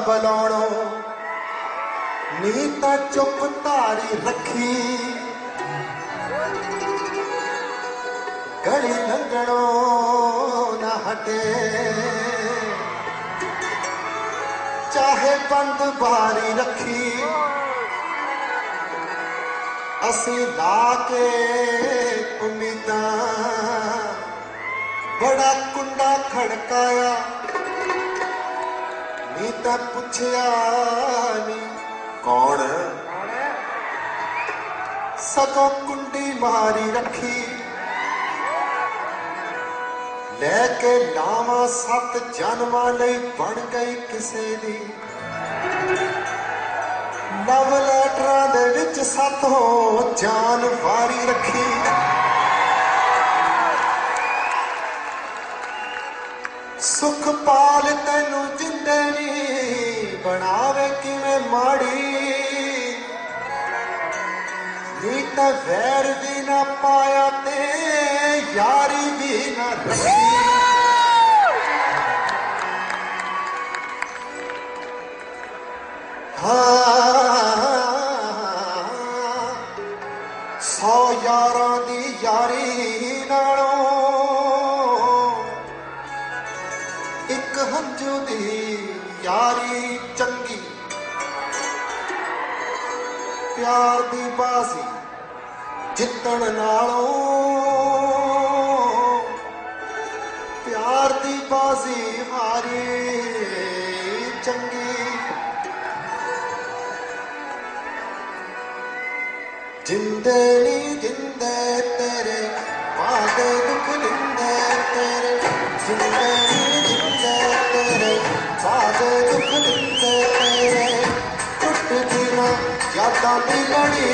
ਬੁਲਾਉਣੋ ਨੀ ਤਾਂ ਚੁੱਪ ਧਾਰੀ ਰੱਖੀ ਗਲੀ ਲੰਘਣੋ ਨਾ ਹਟੇ ਚਾਹੇ ਬੰਦ ਬਾਰੀ ਰੱਖੀ ਅਸੀਂ ਲਾ ਕੇ ਉਮੀਦਾਂ ਬੜਾ ਕੁੰਡਾ ਖੜਕਾਇਆ ਨੀ ਤਾਂ ਪੁੱਛਿਆ ਨੀ ਕੌਣ ਸਗੋਂ ਕੁੰਡੀ ਮਾਰੀ ਰੱਖੀ ਲੈ ਕੇ ਲਾਵਾਂ 7 ਜਨਮਾਂ ਲਈ ਬਣ ਗਈ ਕਿਸੇ ਦੀ ਲਵ ਲੈਟਰਾਂ ਦੇ ਵਿੱਚ 7 ਜਾਨ ਵਾਰੀ ਰੱਖੀ ਸੁਖ ਪਾਲ ਤੈਨੂੰ ਜਿੰਦੇ ਨੀ ਬਣਾਵੇ ਕਿਵੇਂ ਮਾੜੀ ਨੀ ਤਾਂ ਵੈਰ ਵੀ ਨਾ ਪਾਇਆ ਤੇ ਯਾਰੀ ਵੀ ਨਾ ਰੱਖੀ ਸੌ ਯਾਰਾਂ ਦੀ ਯਾਰੀ ਨਾਲੋਂ ਇੱਕ ਹੰਝੂ ਦੀ ਯਾਰੀ ਚੰਗੀ ਪਿਆਰ ਦੀ ਬਾਜ਼ੀ ਜਿੱਤਣ ਨਾਲੋਂ ਪਿਆਰ ਦੀ ਬਾਜ਼ੀ ਹਾਰੀ ਚੰਗੀ ਜਿੰਦੇ ਨੀ ਜਿੰਦੇ ਤੇਰੇ ਵਾਦੇ ਦੁੱਖ ਲਿੰਦੇ ਤੇਰੇ ਜਿੰਦੇ ਨੀ ਜਿੰਦੇ ਤੇਰੇ ਵਾਦੇ ਦੁੱਖ ਲਿੰਦੇ ਤੇਰੇ ਟੁੱਟਦੀ ਨਾ ਯਾਦਾਂ ਦੀ ਲੜੀ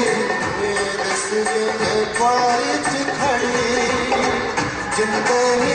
ਇਹ ਦਸਵੇਂ ਵਾਰੀ ਚ ਖੜੀ ਜਿੰਦੇ ਨੀ